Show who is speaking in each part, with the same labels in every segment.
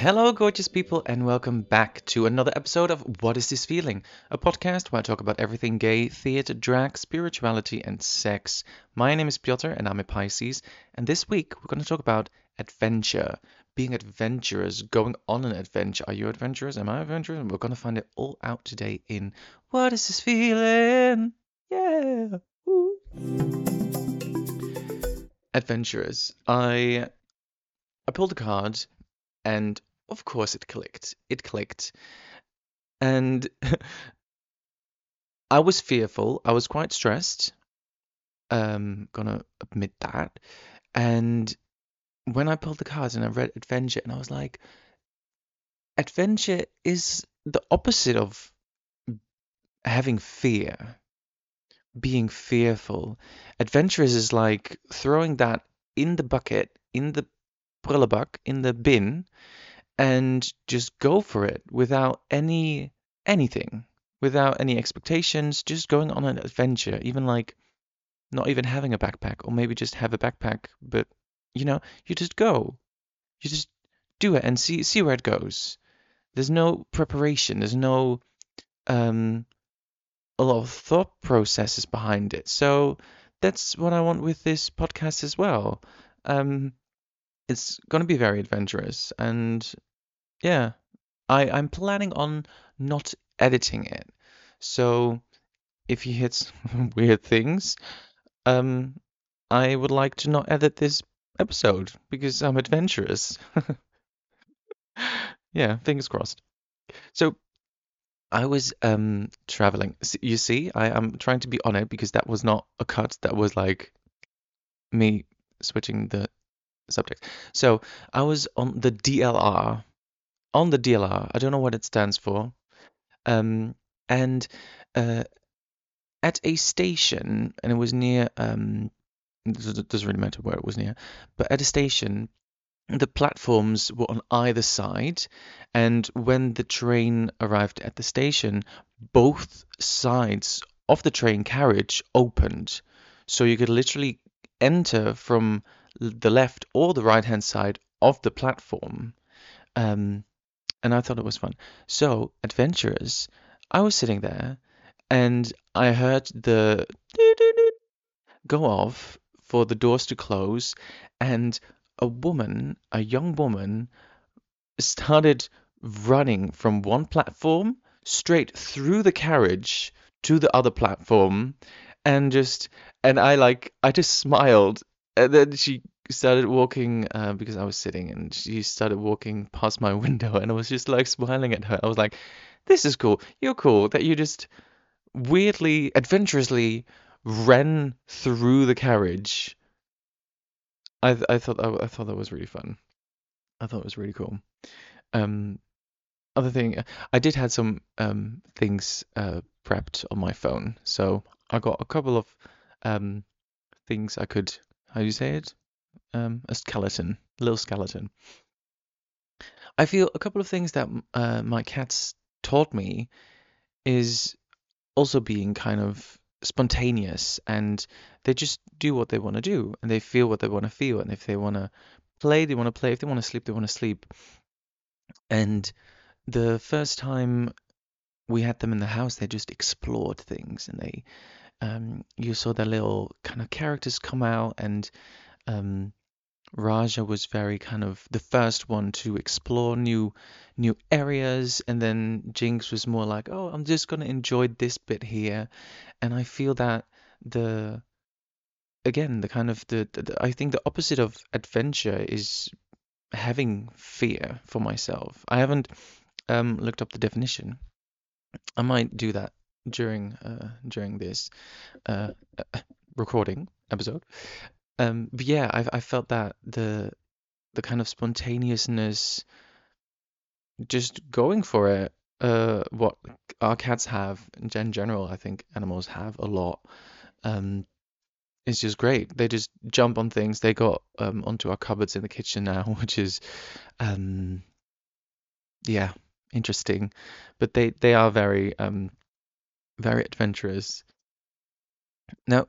Speaker 1: Hello, gorgeous people, and welcome back to another episode of What Is This Feeling? A podcast where I talk about everything gay, theatre, drag, spirituality, and sex. My name is Piotr, and I'm a Pisces, and this week we're going to talk about adventure, being adventurous, going on an adventure. Are you adventurous? Am I adventurous? And we're going to find it all out today in What Is This Feeling? Yeah! Woo. Adventurous. I pulled a card, and of course it clicked. It clicked. And I was fearful. I was quite stressed. Gonna admit that. And when I pulled the cards and I read adventure, and I was like, adventure is the opposite of having fear, being fearful. Adventurous is like throwing that in the bucket, in the prullenbak, in the bin, and just go for it without anything, without any expectations, just going on an adventure, even like not even having a backpack, or maybe just have a backpack, but you just go. You just do it and see where it goes. There's no preparation, there's no um a lot of thought processes behind it. So that's what I want with this podcast as well. Um it's going to be very adventurous, and yeah, I'm planning on not editing it. So if you hit some weird things, um, I would like to not edit this episode because I'm adventurous. Yeah, fingers crossed. So I was traveling. You see, I'm trying to be on it because that was not a cut. That was like me switching the subject. So I was on the DLR. On the DLR. I don't know what it stands for. Um, and uh, at a station, and it was near, it doesn't really matter where it was near, but at a station, the platforms were on either side, and when the train arrived at the station, both sides of the train carriage opened. So you could literally enter from the left or the right hand side of the platform. Um, and I thought it was fun. So, adventurous, I was sitting there and I heard the go off for the doors to close, and a young woman, started running from one platform straight through the carriage to the other platform, and I just smiled, and then she started walking because I was sitting, and she started walking past my window, and I was just like smiling at her. I was like, "This is cool. You're cool that you just weirdly, adventurously ran through the carriage." I thought that was really fun. I thought it was really cool. Um, Other thing, I did had some things prepped on my phone, so I got a couple of um things I could, how do you say it? A skeleton, a little skeleton. I feel a couple of things that my cats taught me is also being kind of spontaneous, and they just do what they want to do, and they feel what they want to feel, and if they want to play, they want to play, if they want to sleep, they want to sleep. And the first time we had them in the house, they just explored things, and they you saw their little kind of characters come out, and um Raja was very kind of the first one to explore new areas, and then Jinx was more like, "Oh, I'm just gonna enjoy this bit here." And I feel that the again the kind of I think the opposite of adventure is having fear for myself. I haven't looked up the definition. I might do that during this uh, recording episode. But yeah, I felt that the kind of spontaneousness, just going for it, what our cats have in general, I think animals have a lot. Um, it's just great. They just jump on things. They got onto our cupboards in the kitchen now, which is um, yeah, interesting. But they are very adventurous. Now,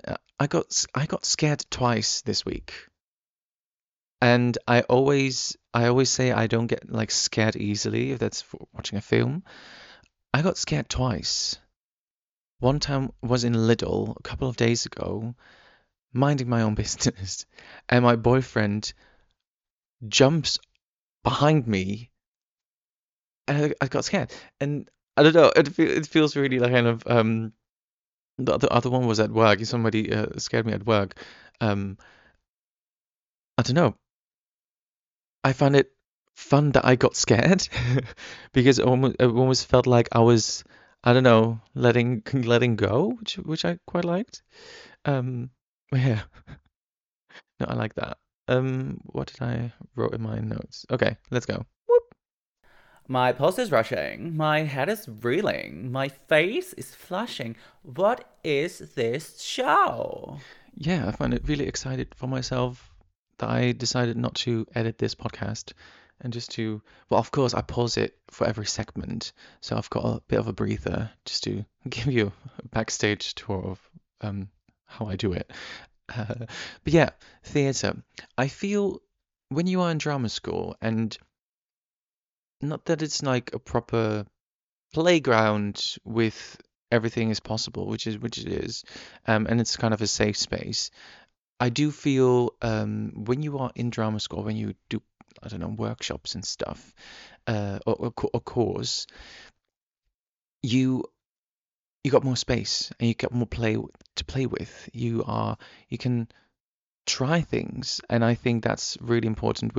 Speaker 1: I got scared twice this week, and I always I always say I don't get like scared easily if that's for watching a film. I got scared twice. One time was in Lidl a couple of days ago, minding my own business, and my boyfriend jumps behind me, and I got scared. And I don't know, it feels really like kind of the other one was at work. Somebody scared me at work. Um, I don't know. I found it fun that I got scared because it almost felt like I was, I don't know, letting go, which I quite liked. Um, yeah, no, I like that. What did I wrote in my notes? Okay, let's go.
Speaker 2: My pulse is rushing, my head is reeling, my face is flushing. What is this show?
Speaker 1: Yeah, I find it really excited for myself that I decided not to edit this podcast and just to, well, of course, I pause it for every segment, so I've got a bit of a breather just to give you a backstage tour of um, how I do it. But yeah, theatre. I feel when you are in drama school, and not that it's like a proper playground with everything is possible, which it is, and it's kind of a safe space. I do feel when you are in drama school, when you do, I don't know, workshops and stuff, or course, you you got more space and you get more to play with. You can try things, and I think that's really important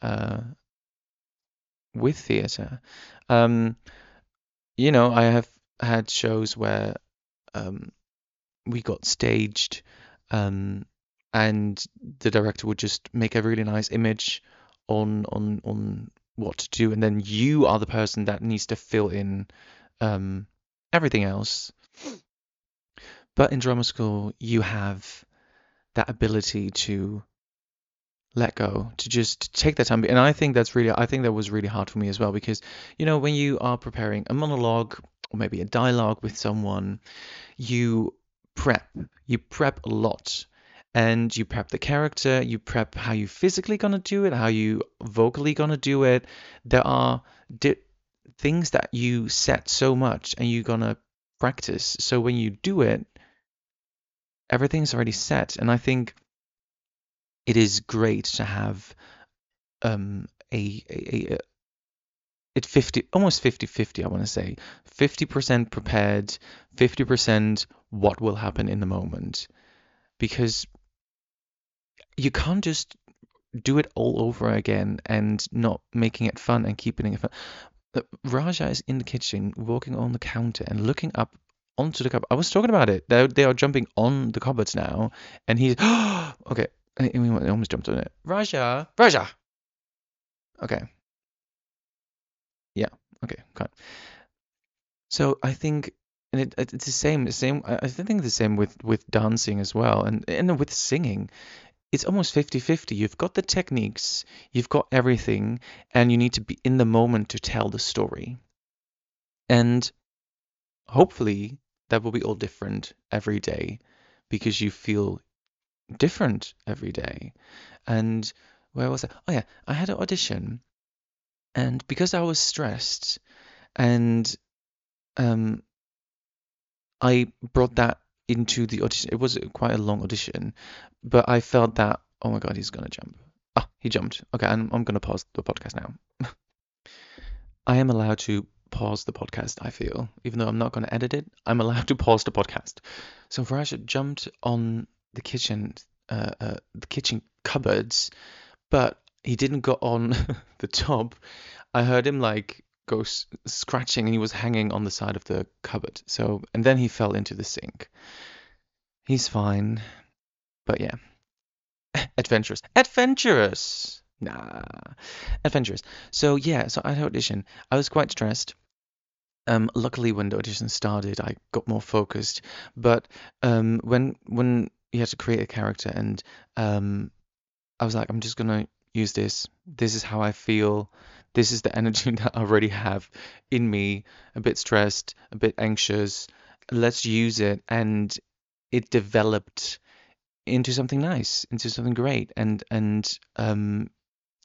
Speaker 1: with theatre. Um, I have had shows where um, we got staged, um, and the director would just make a really nice image on what to do, and then you are the person that needs to fill in um, everything else. But in drama school, you have that ability to let go, to just take that time. And I think that was really hard for me as well because, when you are preparing a monologue or maybe a dialogue with someone, you prep. You prep a lot. And you prep the character, you prep how you physically gonna do it, how you vocally gonna do it. There are di things that you set so much and you're gonna practice. So when you do it, everything's already set. And I think it is great to have a it's 50, almost 50-50, I want to say. 50% prepared, 50% what will happen in the moment. Because you can't just do it all over again and not making it fun and keeping it fun. Raja is in the kitchen, walking on the counter and looking up onto the cupboard. I was talking about it. They are jumping on the cupboards now, and he's okay. I almost jumped on it. Raja, Raja. Okay, yeah, okay, cut. So I think, and it's the same. The same. I think the same with dancing as well, and with singing. It's almost 50-50. You've got the techniques, you've got everything, and you need to be in the moment to tell the story. And hopefully that will be all different every day because you feel different every day. And where was I? Oh yeah, I had an audition, and because I was stressed and um I brought that into the audition. It was quite a long audition, but I felt that, oh my God, he's gonna jump. Ah, he jumped. Okay, I'm gonna pause the podcast now. I am allowed to pause the podcast, I feel. Even though I'm not gonna edit it, I'm allowed to pause the podcast. So Faraj jumped on the kitchen cupboards, but he didn't go on the top. I heard him like go scratching, and he was hanging on the side of the cupboard. So, and then he fell into the sink. He's fine, but yeah, adventurous, adventurous. Nah, adventurous. So yeah, so I had audition. I was quite stressed. Luckily, when the audition started, I got more focused. But when you had to create a character, and I was like, I'm just gonna use this. This is how I feel. This is the energy that I already have in me. A bit stressed, a bit anxious. Let's use it. And it developed into something nice, into something great. And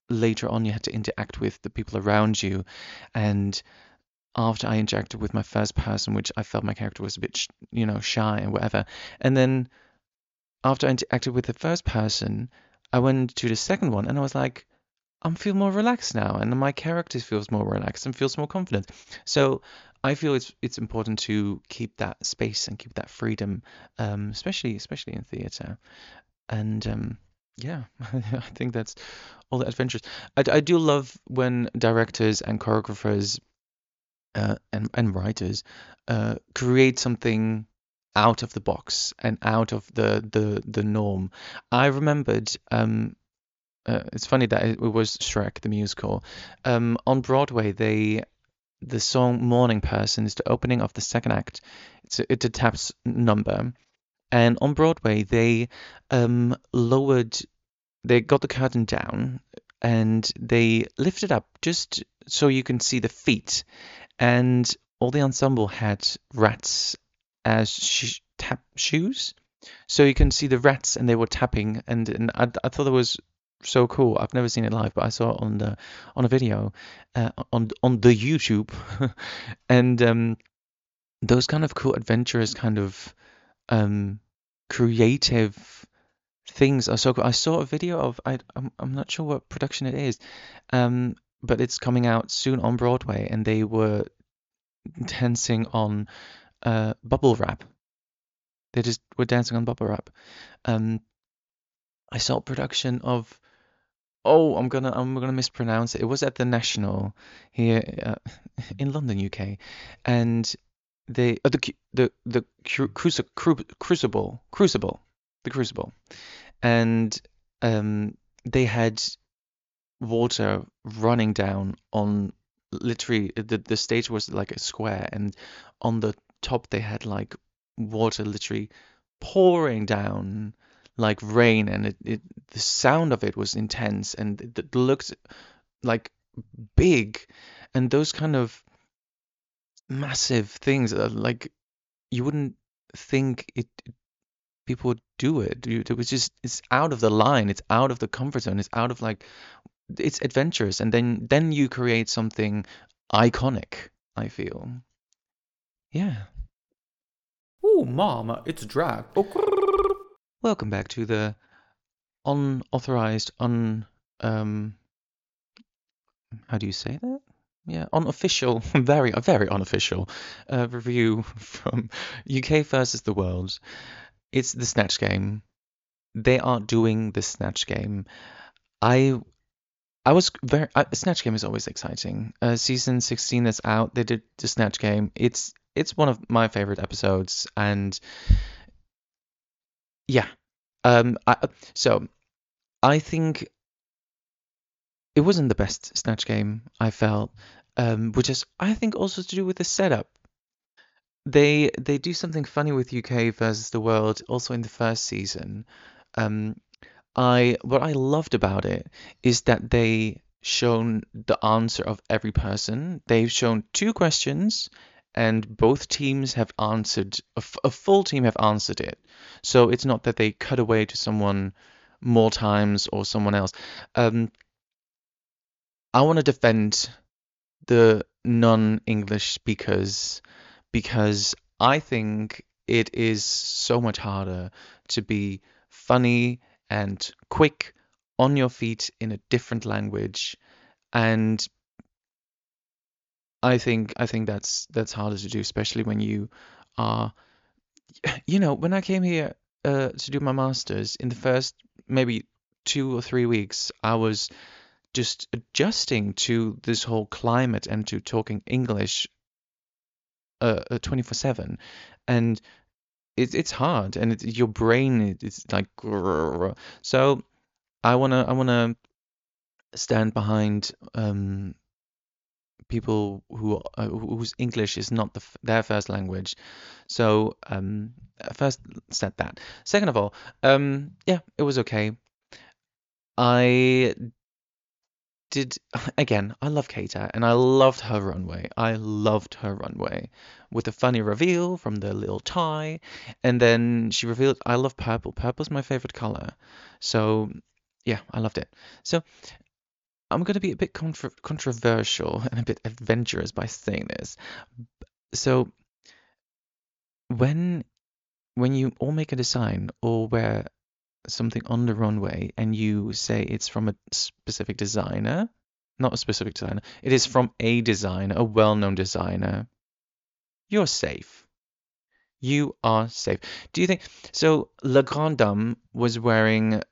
Speaker 1: later on you had to interact with the people around you. And after I interacted with my first person, which I felt my character was a bit, shy and whatever, and then after I interacted with the first person, I went to the second one and I was like, I'm feel more relaxed now, and my character feels more relaxed and feels more confident. So I feel it's important to keep that space and keep that freedom, especially in theatre. And yeah, I think that's all the adventures. I do love when directors and choreographers and writers create something out of the box and out of the norm. I remembered it's funny that it was Shrek the musical. On Broadway, the song "Morning Person" is the opening of the second act. It's a taps number, and on Broadway lowered they got the curtain down and they lifted up just so you can see the feet, and all the ensemble had rats as tap shoes, so you can see the rats and they were tapping, and I thought it was so cool. I've never seen it live, but I saw it on a video on the YouTube, and those kind of cool adventurous kind of um, creative things are so cool. I saw a video of I'm not sure what production it is, but it's coming out soon on Broadway, and they were dancing on bubble wrap. They just were dancing on bubble wrap. Um, I saw a production of I'm gonna mispronounce it. It was at the National here in London, UK, and they the Crucible, and they had water running down on literally the stage was like a square, and on the top they had like water literally pouring down like rain, and the sound of it was intense, and it looked like big, and those kind of massive things like you wouldn't think people would do it. It was just it's out of the line, it's out of the comfort zone, it's out of like it's adventurous, and then you create something iconic, I feel. Yeah.
Speaker 2: Ooh, mom, it's drag. Oh,
Speaker 1: Welcome back to the unauthorized, how do you say that? Yeah, unofficial, very unofficial review from UK versus the world. It's the Snatch Game. They are doing the Snatch Game. I I was very Snatch Game is always exciting. Season 16 is out. They did the Snatch Game. It's one of my favorite episodes, and yeah. So I think it wasn't the best Snatch Game I felt, which is I think also to do with the setup. They do something funny with UK versus the world also in the first season. Um, I what I loved about it is that they shown the answer of every person. They've shown two questions, and both teams have answered. A full team have answered it. So it's not that they cut away to someone more times or someone else. Um, I want to defend the non-English speakers because I think it is so much harder to be funny and quick on your feet in a different language, and I think that's harder to do, especially when you are when I came here to do my masters in the first maybe 2 or 3 weeks, I was just adjusting to this whole climate and to talking English 24/7, and it's hard, and your brain it's like grrr. So I wanna stand behind people whose English is not their first language. So first said that. Second of all, yeah, it was okay. I did again. I love Keita, and I loved her runway. I loved her runway with the funny reveal from the little tie, and then she revealed, "I love purple. Purple's my favorite color." So yeah, I loved it. So I'm going to be a bit controversial and a bit adventurous by saying this. So when you all make a design or wear something on the runway and you say it's from a specific designer, not a specific designer, it is from a designer, a well-known designer, you're safe. You are safe. Do you think so? La Grande Dame was wearing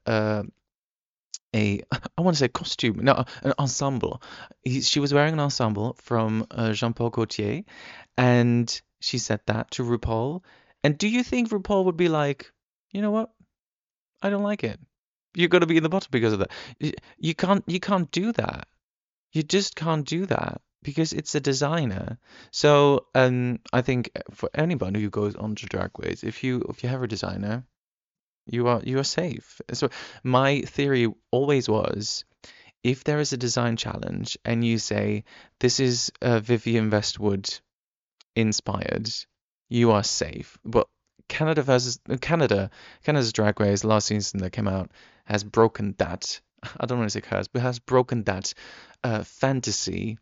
Speaker 1: a I want to say costume, no, an ensemble. She was wearing an ensemble from Jean-Paul Gaultier, and she said that to RuPaul. And do you think RuPaul would be like, you know what? I don't like it. You're gonna be in the bottom because of that. You can't do that. You just can't do that because it's a designer. So I think for anybody who goes on to Drag Race, if you have a designer, you are safe. So my theory always was, if there is a design challenge and you say this is Vivienne Westwood inspired, you are safe. But Canada's Drag Race last season that came out has broken that. I don't want to say curse, but has broken that fantasy,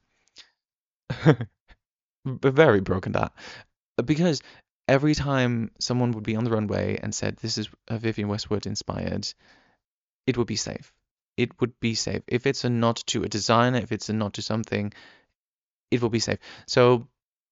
Speaker 1: very broken that, because every time someone would be on the runway and said this is Vivienne Westwood inspired, it would be safe. It would be safe. If it's a nod to a designer, if it's a nod to something, it will be safe. So,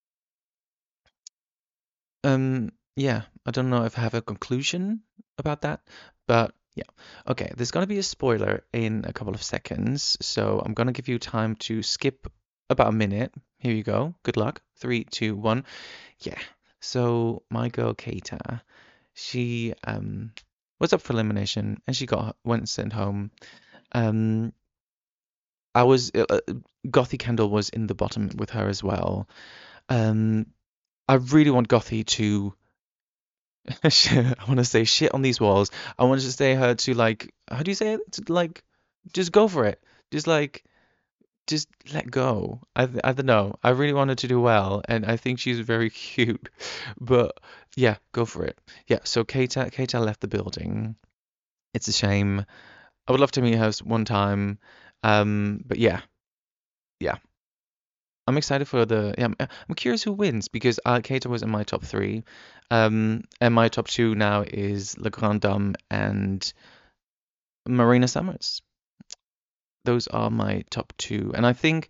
Speaker 1: yeah, I don't know if I have a conclusion about that, but yeah. Okay, there's gonna be a spoiler in a couple of seconds, so I'm gonna give you time to skip about a minute. Here you go. Good luck. Three, two, one. Yeah. So my girl Keita, she was up for elimination and she went sent home. Um, I was Gothy Kendall was in the bottom with her as well. Um, I really want Gothy to I want to say shit on these walls. I want to say her to like, how do you say it? To like, just go for it. Just like, just let go. I don't know. I really wanted to do well, and I think she's very cute. But yeah, go for it. Yeah. So Keita left the building. It's a shame. I would love to meet her one time. But yeah, yeah. I'm excited for the. Yeah, I'm curious who wins because Keita was in my top three. And my top two now is Le Grand Dame and Marina Summers. Those are my top two, and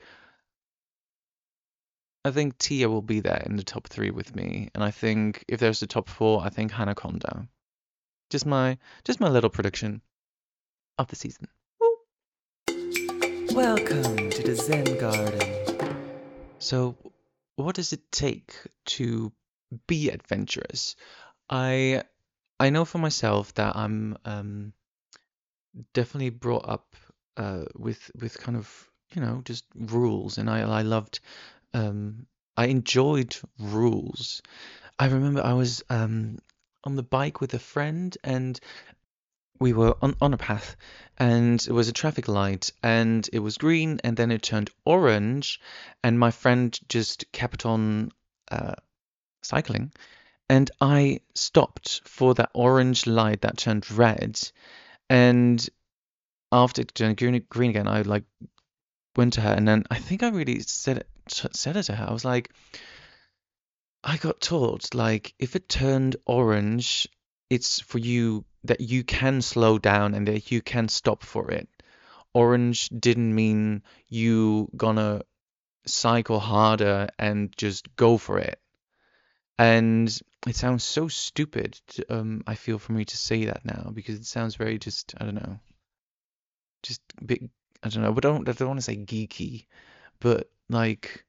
Speaker 1: I think Tia will be there in the top three with me, and I think if there's a top four, I think Hanaconda. Just my little prediction of the season. Woo. Welcome to the Zen Garden. So, what does it take to be adventurous? I I know for myself that I'm definitely brought up with kind of just rules, and I loved um I enjoyed rules. I remember I was on the bike with a friend, and we were on a path, and it was a traffic light, and it was green, and then it turned orange, and my friend just kept on uh, cycling, and I stopped for that orange light that turned red, and after it turned green again, I like went to her, and then I think I really said it to her. I was like, I got taught, like, if it turned orange, it's for you that you can slow down and that you can stop for it. Orange didn't mean you gonna cycle harder and just go for it. And it sounds so stupid, I feel, for me to say that now because it sounds very just, I don't know, just a bit, I don't know, but I don't want to say geeky, but like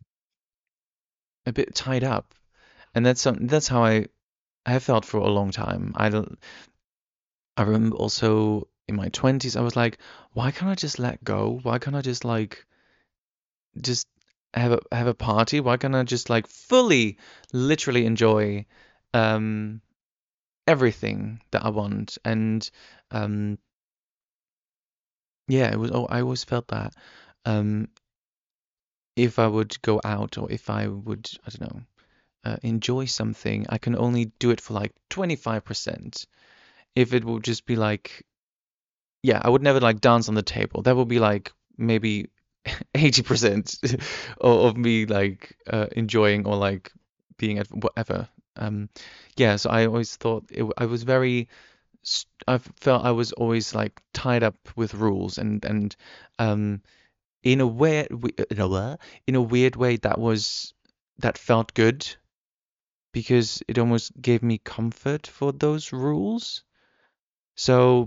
Speaker 1: a bit tied up. And that's how I have felt for a long time. I remember also in my 20s, I was like, why can't I just let go? Why can't I just like just have a party? Why can't I just like fully, literally enjoy um everything that I want? And um yeah, it was. Oh, I always felt that um if I would go out or if I would, I don't know, enjoy something, I can only do it for like 25%. If it would just be like, yeah, I would never like dance on the table. That would be like maybe 80% of me like enjoying or like being at whatever. Um, yeah, so I always thought I was very I felt I was always like tied up with rules and um in a weird in a weird way that felt good because it almost gave me comfort for those rules. So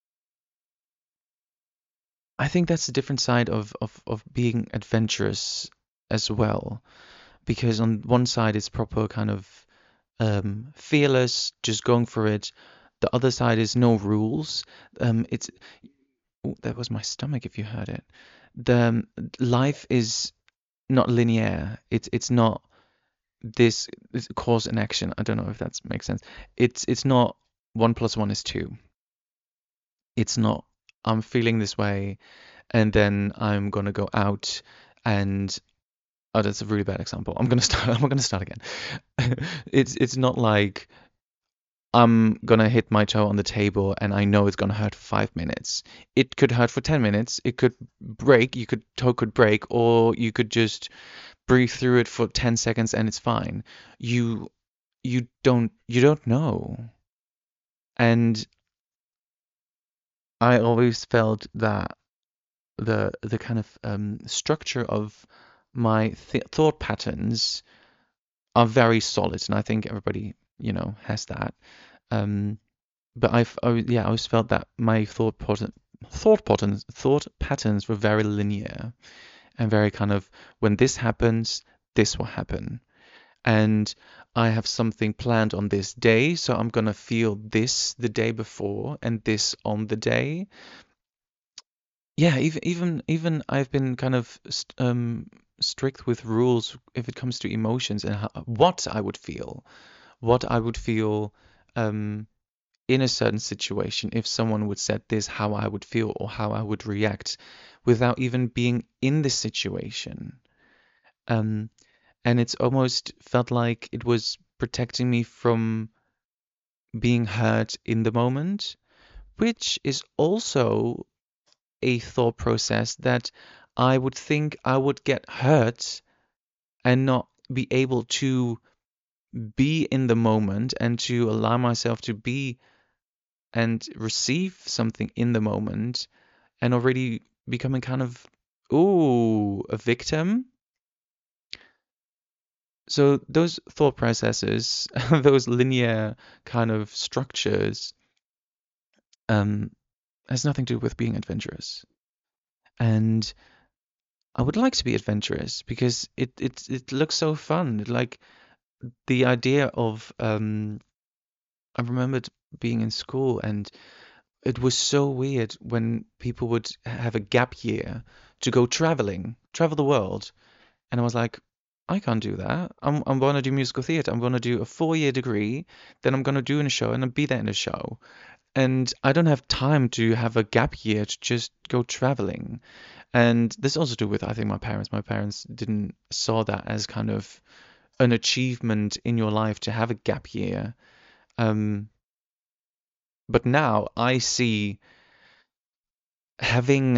Speaker 1: I think that's a different side of being adventurous as well. Because on one side it's proper kind of fearless, just going for it. The other side is no rules. It's oh, that was my stomach if you heard it. The life is not linear. It's not this cause and action. I don't know if that makes sense. It's not one plus one is two. It's not I'm feeling this way and then I'm gonna go out and oh, that's a really bad example. I'm gonna start. I'm gonna start again. It's not like I'm gonna hit my toe on the table and I know it's gonna hurt for 5 minutes. It could hurt for 10 minutes. It could break. You could toe could break, or you could just breathe through it for 10 seconds and it's fine. You you don't know. And I always felt that the kind of structure of my thought patterns are very solid, and I think everybody, has that. Um, but yeah, I always felt that my thought patterns were very linear and very kind of when this happens, this will happen, and I have something planned on this day, so I'm gonna feel this the day before and this on the day. Yeah, even I've been kind of strict with rules if it comes to emotions and what I would feel um, in a certain situation if someone would said this, how I would feel or how I would react without even being in the situation. Um, and it's almost felt like it was protecting me from being hurt in the moment, which is also a thought process that I would think I would get hurt and not be able to be in the moment and to allow myself to be and receive something in the moment and already becoming kind of, ooh, a victim. So those thought processes, those linear kind of structures, um, has nothing to do with being adventurous. And I would like to be adventurous because it looks so fun. Like the idea of I remembered being in school and it was so weird when people would have a gap year to go travel the world. And I was like, I can't do that. I'm going to do musical theater. I'm going to do a 4-year degree. Then I'm going to do in a show and I'll be there in a show. And I don't have time to have a gap year to just go traveling. And this also to do with, I think, my parents. My parents didn't saw that as kind of an achievement in your life to have a gap year. Um, but now I see having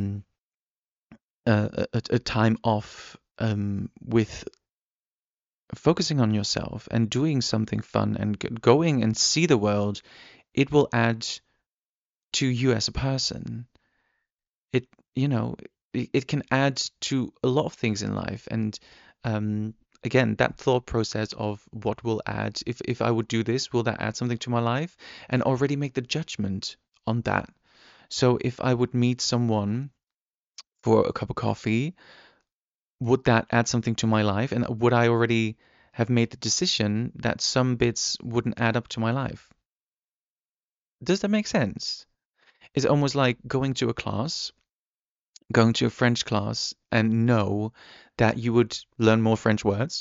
Speaker 1: a time off with focusing on yourself and doing something fun and going and see the world, it will add to you as a person. It, you know, it can add to a lot of things in life. And um, again, that thought process of what will add, if I would do this, will that add something to my life? And already make the judgment on that. So if I would meet someone for a cup of coffee, would that add something to my life? And would I already have made the decision that some bits wouldn't add up to my life? Does that make sense? It's almost like going to a French class and know that you would learn more French words,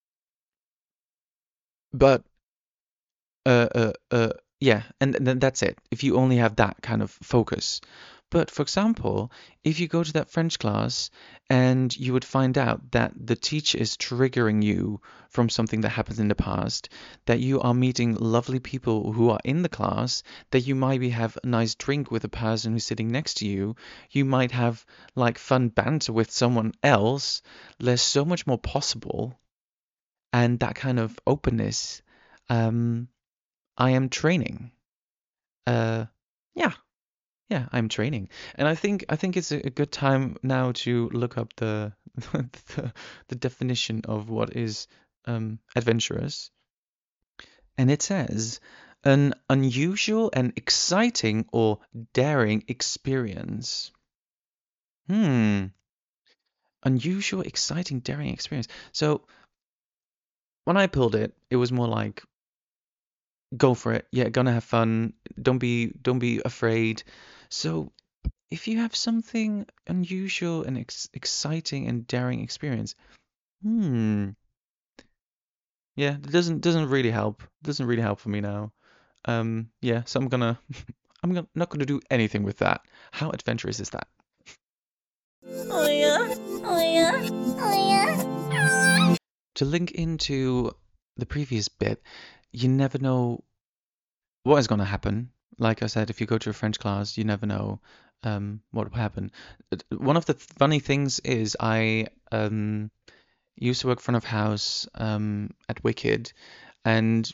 Speaker 1: but uh, uh, uh, yeah, and then that's it. If you only have that kind of focus, But for example, if you go to that French class and you would find out that the teacher is triggering you from something that happened in the past, that you are meeting lovely people who are in the class, that you maybe have a nice drink with a person who's sitting next to you, you might have like fun banter with someone else, there's so much more possible. And that kind of openness, um, I am training. Uh, yeah, yeah, I'm training, and I think it's a good time now to look up the the definition of what is adventurous, and it says an unusual and exciting or daring experience. Hmm, unusual, exciting, daring experience. So when I pulled it, it was more like go for it. Yeah, gonna have fun. Don't be afraid. So if you have something unusual and exciting and daring experience, hmm, yeah, it doesn't really help. Doesn't really help for me now. Yeah, so not gonna do anything with that. How adventurous is that?
Speaker 2: Oh yeah, oh yeah, oh yeah.
Speaker 1: To link into the previous bit, you never know what is gonna happen. Like I said, if you go to a French class, you never know what will happen. One of the funny things is I used to work front of house at Wicked, and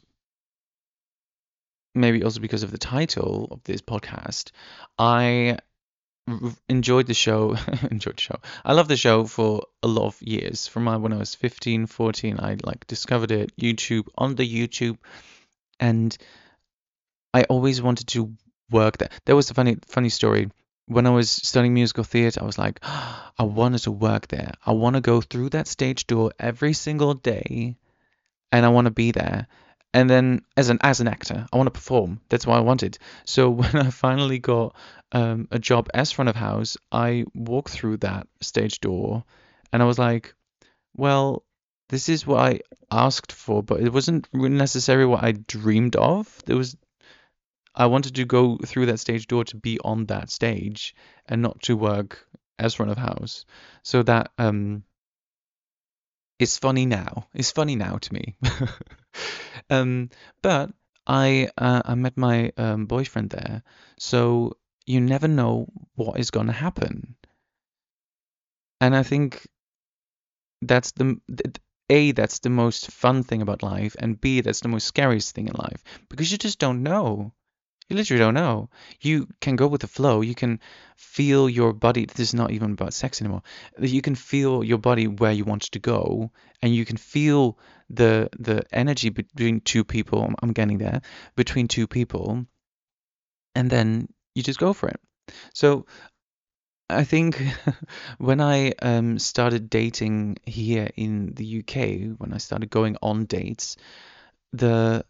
Speaker 1: maybe also because of the title of this podcast, I enjoyed the show. Enjoyed the show. I loved the show for a lot of years. From when I was 15, 14, I like discovered it YouTube on the YouTube, and I always wanted to work there. There was a funny story. When I was studying musical theatre, I was like, I wanted to work there. I want to go through that stage door every single day and I want to be there. And then as an actor, I want to perform. That's what I wanted. So when I finally got a job as front of house, I walked through that stage door, and I was like, well, this is what I asked for, but it wasn't really necessarily what I dreamed of. I wanted to go through that stage door to be on that stage and not to work as front of house. So that it's funny now. It's funny now to me. Um, but I met my boyfriend there, so you never know what is gonna happen. And I think that's that's the most fun thing about life, and B, that's the most scariest thing in life because you just don't know. You literally don't know. You can go with the flow. You can feel your body. This is not even about sex anymore. You can feel your body where you want to go, and you can feel the energy between two people. I'm getting there between two people, and then you just go for it. So I think when I started dating here in the UK, when I started going on dates, the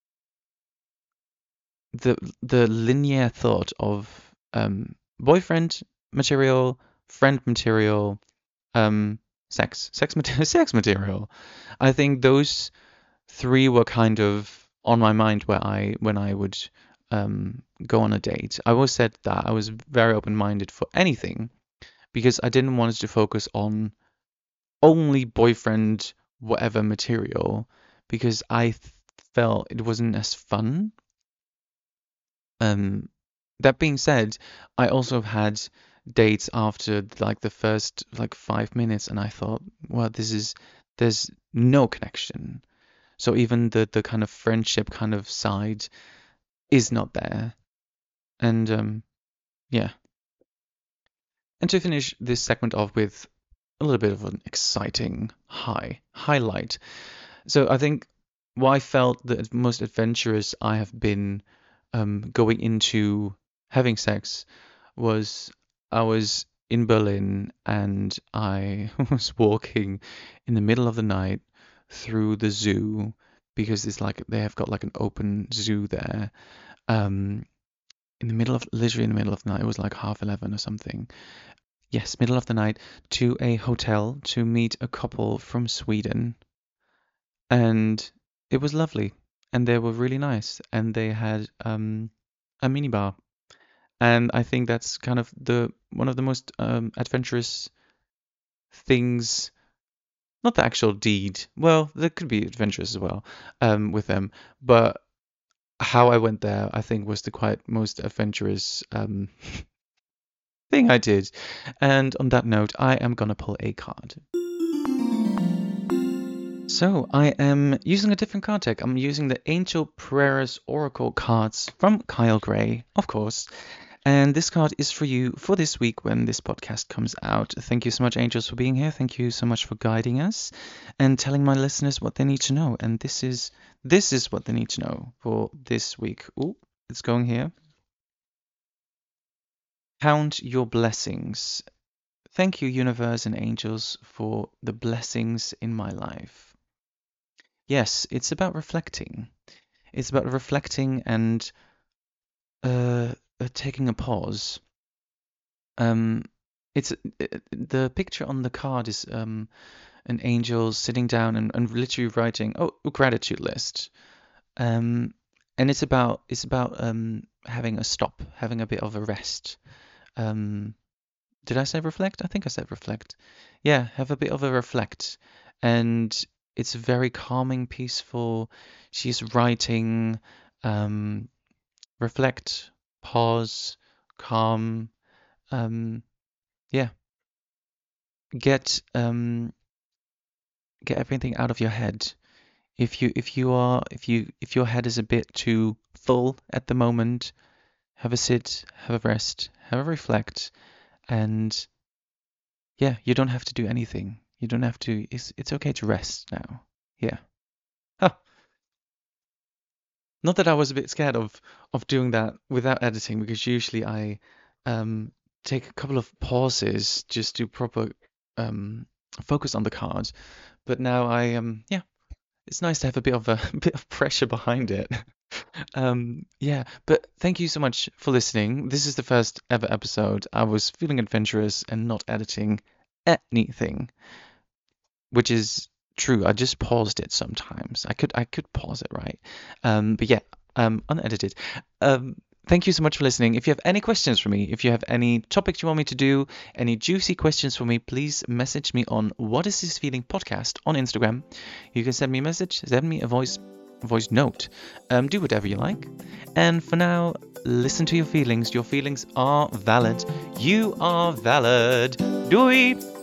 Speaker 1: the linear thought of boyfriend material, friend material, um, sex material. I think those three were kind of on my mind when I would go on a date. I always said that I was very open-minded for anything because I didn't want it to focus on only boyfriend whatever material because felt it wasn't as fun. Um, that being said, I also had dates after like the first like 5 minutes, and I thought, well, there's no connection. So even the kind of friendship kind of side is not there. And yeah. And to finish this segment off with a little bit of an exciting highlight. So I think what I felt the most adventurous I have been going into having sex was I was in Berlin and I was walking in the middle of the night through the zoo because it's like they have got like an open zoo there. Um, literally in the middle of the night, it was like 11:30 or something. Yes, middle of the night to a hotel to meet a couple from Sweden, and it was lovely, and they were really nice, and they had a minibar, And I think that's kind of one of the most adventurous things. Not the actual deed. Well, there could be adventurous as well with them, but how I went there, I think, was the quite most adventurous thing I did. And on that note, I am gonna pull a card. So I am using a different card deck. I'm using the Angel Prayers Oracle cards from Kyle Gray, of course. And this card is for you for this week when this podcast comes out. Thank you so much, Angels, for being here. Thank you so much for guiding us and telling my listeners what they need to know. And this is what they need to know for this week. Oh, it's going here. Count your blessings. Thank you, universe and angels, for the blessings in my life. Yes, it's about reflecting. It's about reflecting and taking a pause. It's the picture on the card is an angel sitting down and literally writing a gratitude list. And it's about having a stop, having a bit of a rest. Did I say reflect? I think I said reflect. Yeah, have a bit of a reflect. And it's very calming, peaceful. She's writing, reflect, pause, calm. Yeah, get get everything out of your head. If your head is a bit too full at the moment, have a sit, have a rest, have a reflect, and yeah, you don't have to do anything. You don't have to. It's okay to rest now. Yeah. Oh, not that I was a bit scared of doing that without editing, because usually I um take a couple of pauses just to proper um focus on the card. But now yeah, it's nice to have a bit of a bit of pressure behind it. Yeah, but thank you so much for listening. This is the first ever episode. I was feeling adventurous and not editing anything, which is true. I just paused it sometimes. I could pause it, right? But yeah, unedited. Um, Thank you so much for listening. If you have any questions for me, if you have any topics you want me to do, any juicy questions for me, please message me on What Is This Feeling podcast on Instagram. You can send me a message, send me a voice note. Do whatever you like. And for now, listen to your feelings. Your feelings are valid. You are valid. Doei!